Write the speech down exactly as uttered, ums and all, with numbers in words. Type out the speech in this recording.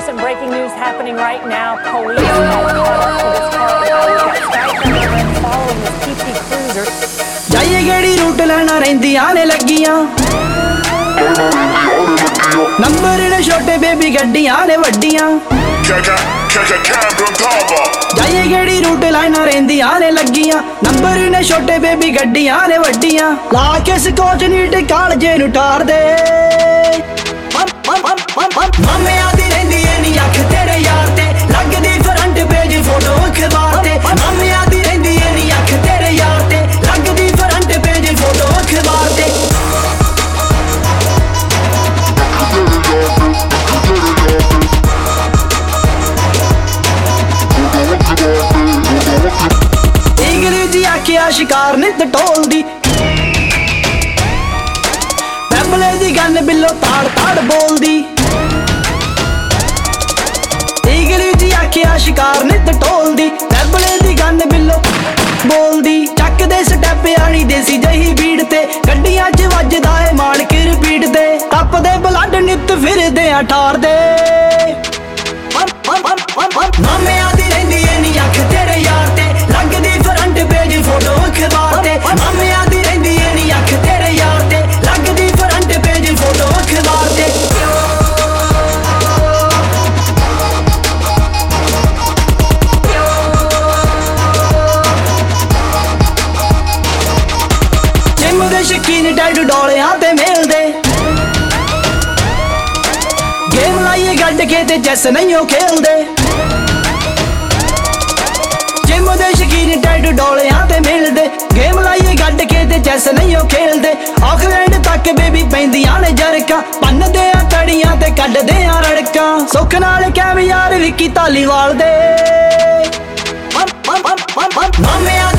some breaking news happening right now. Police have caught up to this car. We've got Sky following this P T Cruiser. ਜਾਈਏ ਗੇੜੀ route ਲੈਣਾ ਰਹਿੰਦੀਆਂ ਨੇ ਲੱਗੀਆਂ number ਨੇ ਛੋਟੇ baby ਗੱਡੀਆਂ ਨੇ ਵੱਡੀਆਂ ਜਾਈਏ ਗੇੜੀ ਰੂਟ ਲੈਣਾ ਰਹਿੰਦੀਆਂ ਨੇ ਲੱਗੀਆਂ ਨੰਬਰ ਨੇ ਛੋਟੇ ਬੇਬੀ ਗੱਡੀਆਂ ਨੇ ਵੱਡੀਆਂ ਲਾ ਕੇ ਸਕੋਚ ਨੀਟ ਕਾਲਜੇ ਨੂੰ ਟਾਰਦੇ ਮਾਮਿਆਂ ਦੀ ਰਹਿੰਦੀ ਏ ਨੀ ਅੱਖ ਤੇਰੇ ਯਾਰ ਤੇ ਲੱਗਦੀ ਫਰੰਟ ਪੇਜ ਫੋਟੋ ਅਖਬਾਰ ਤੇ ਮਾਮਿਆਂ ਦੀ ਰਹਿੰਦੀ ਏ ਨੀ ਅੱਖ ਤੇਰੇ ਯਾਰ ਤੇ ਲੱਗਦੀ ਫਰੰਟ ਪੇਜ ਫੋਟੋ ਅਖਬਾਰ ਤੇ ਇੰਗਰੇਜ਼ੀ ਆਖਿਆ ਸ਼ਿਕਾਰ ਨਿੱਤ ਢੋਲਦੀ ਬੈਬਲੇ ਦੀ ਗੰਨ ਬਿੱਲੋ ਤਾੜ ਤਾੜ ਬੋਲਦੀ ਇੰਗਰੇਜ਼ੀ ਆਖਿਆ ਸ਼ਿਕਾਰ ਨਿੱਤ ਢੋਲਦੀ ਬੈਬਲੇ ਦੀ ਗੰਨ ਬਿੱਲੋ ਬੋਲਦੀ ਚੱਕਦੇ ਸਟੈਪ ਆਣੀ ਦੇਸੀ ਜਹੀ ਬੀੜ ਤੇ ਗੱਡੀਆਂ 'ਚ ਵੱਜਦਾ ਏ ਮਾਲਕ ਰਿਪੀਟ ਤੇ ਟੱਪਦੇ ਬਲੱਡ ਨਿੱਤ ਫਿਰਦੇ ਆ ਠਾਰਦੇ ਮਾਮਿਆਂ ਦੀ ਰਹਿੰਦੀ ਏ ਨੀ ਅੱਖ ਤੇਰੇ ਯਾਰ ਤੇ ਲੱਗਦੀ ਫਰੰਟ ਪੇਜ ਫੋਟੋ ਅਖਬਾਰ ਤੇ ਮਾਮਿਆਂ ਦੀ ਰਹਿੰਦੀ ਏ ਨੀ ਅੱਖ ਤੇਰੇ ਯਾਰ ਤੇ ਲੱਗਦੀ ਫਰੰਟ ਪੇਜ ਫੋਟੋ ਅਖਬਾਰ ਤੇ ਜਿਮ ਦੇ ਸ਼ਕੀਨ ਡੈਡ ਡੋਲਿਆਂ ਤੇ ਮਿਲਦੇ ਗੇਮ ਲਾਈਏ ਗੱਡ ਕੇ ਤੇ ਚੈਸ ਨਹੀਂ ਉਹ ਖੇਲਦੇ ਜਿਮ ਦੇ ਸ਼ਕੀਨ ਡੈਡ ਡੋਲਿਆਂ ਤੇ ਮਿਲਦੇ ਗੇਮ ਲਾਈਏ ਗੱਡ ਕੇ ਤੇ ਚੈਸ ਨਹੀਂ ਉਹ ਖੇਲਦੇ ਆਖਰੈਂਡ ਤੱਕ ਬੇਬੀ ਪੈਂਦੀਆਂ ਨੇ ਜਰਕਾਂ ਪੰਨਦੇ ਆ ਤੜੀਆਂ ਤੇ ਕੱਢਦੇ ਆ ਰੜਕਾਂ ਸੁੱਖ ਨਾਲ ਕੈਵਿਆਰ ਵਿੱਕੀ ਧਾਲੀਵਾਲ ਦੇ ਮਾਮਿਆਂ